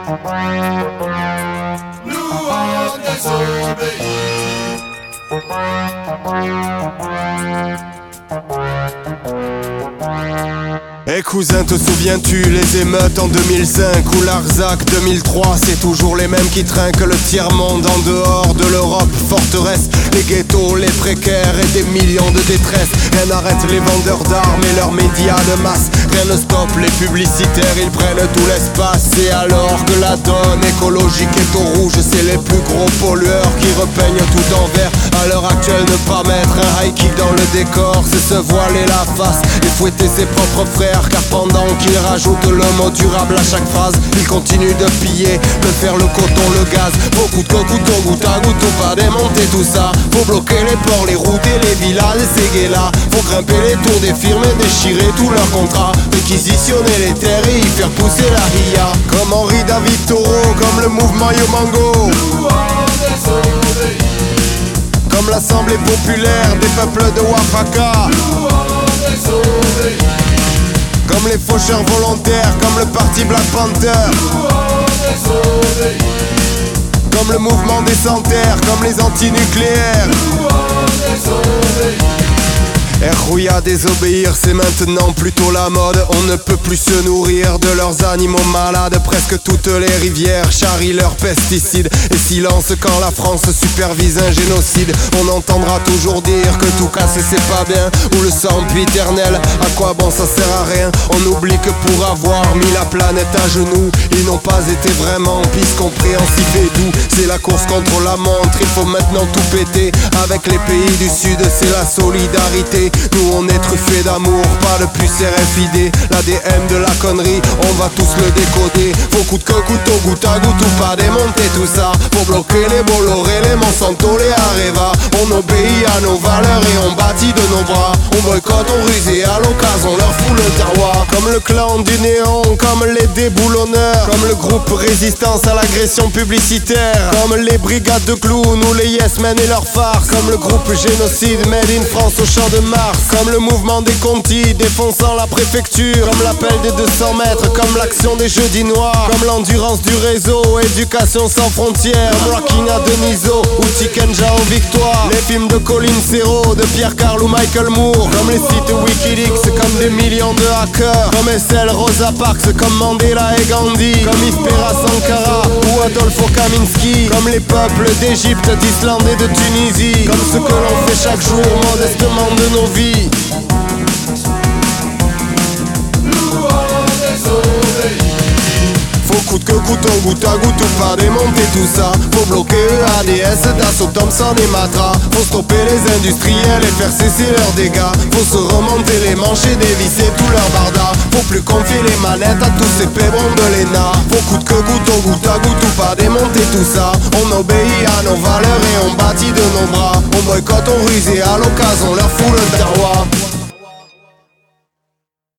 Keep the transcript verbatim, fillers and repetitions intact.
Nous on désobéit. Eh cousin, te souviens-tu les émeutes en deux mille cinq ou l'Arzac deux mille trois? C'est toujours les mêmes qui trinquent le tiers-monde en dehors de l'Europe forteresse. Les ghettos, les précaires et des millions de détresse. Rien n'arrête les vendeurs d'armes et leurs médias de masse. Rien ne stoppe les publicitaires, ils prennent tout l'espace. Et alors que la donne écologique est au rouge, c'est les plus gros pollueurs qui repeignent tout en vert. À l'heure actuelle, ne pas mettre un high kick dans le décor, c'est se voiler la face et fouetter ses propres frères. Car pendant qu'ils rajoutent le mot durable à chaque phrase, ils continuent de piller, de faire le coton, le gaz. Beaucoup de couteaux, goutte à goutte, faut pas démonter tout ça. Faut bloquer les ports, les routes et les villages et ces gays-là. Faut grimper les tours des firmes et déchirer tous leurs contrats. Réquisitionner les terres et y faire pousser la ria. Comme Henri David Thoreau, comme le mouvement Yomango. Nous on désobéit. Comme l'Assemblée populaire des peuples de Oaxaca. Nous on désobéit. Comme les faucheurs volontaires, comme le parti Black Panther. Nous on désobéit. Comme le mouvement des Santerres, comme les antinucléaires. Nous on désobéit. Rouya, désobéir, c'est maintenant plutôt la mode. On ne peut plus se nourrir de leurs animaux malades. Presque toutes les rivières charrient leurs pesticides. Et silence quand la France supervise un génocide. On entendra toujours dire que tout casser c'est pas bien, ou le sang éternel, à quoi bon ça sert à rien. On oublie que pour avoir mis la planète à genoux, ils n'ont pas été vraiment pis compréhensifs et doux. C'est la course contre la montre, il faut maintenant tout péter. Avec les pays du sud, c'est la solidarité. Nous on est truffés d'amour, pas de puce R F I D. L'A D N de la connerie, on va tous le décoder. Faut coup de que couteau, goutte à goutte ou pas démonter tout ça. Faut bloquer les Bolloré, les Monsanto, les Areva. On obéit à nos valeurs et on bâtit de nos bras. On boycotte, on ruse et à l'occasion on leur fout le terroir. Comme le clan du néon, comme les déboulonneurs, comme le groupe résistance à l'agression publicitaire, comme les brigades de clowns ou les yes men et leurs farces, comme le groupe génocide made in France au champ de Mars, comme le mouvement des Conti défonçant la préfecture, comme l'appel des deux cents mètres, comme l'action des jeudis noirs, comme l'endurance du réseau, éducation sans frontières, comme Rocking à Deniso ou Tikenja aux victoires, les films de Colin Serrault, de Pierre Carl ou Michael Moore, comme les sites Wikileaks, comme des millions de hackers, comme S L Rosa Parks, comme Mandela et Gandhi, comme Ifpera Sankara ou Adolfo Kaminski, comme les peuples d'Égypte, d'Islande et de Tunisie, comme ce que l'on fait chaque jour modestement de nos vies. Nous on désobéit. Faut coûte que couteau, goutte à goutte ou pas démonter tout ça. Faut bloquer E A D S, Dassault, Thomson et Matra. Faut stopper les industriels et faire cesser leurs dégâts. Faut se remonter les manches et dévisser tout leur barda. Faut plus confier les manettes à tous ces pébrons de l'E N A. Faut coûte que couteau, goutte à goutte ou pas démonter tout ça. On obéit à nos valeurs et on bâtit de nos bras. On boycotte, on ruse et à l'occasion on leur fout le terroir.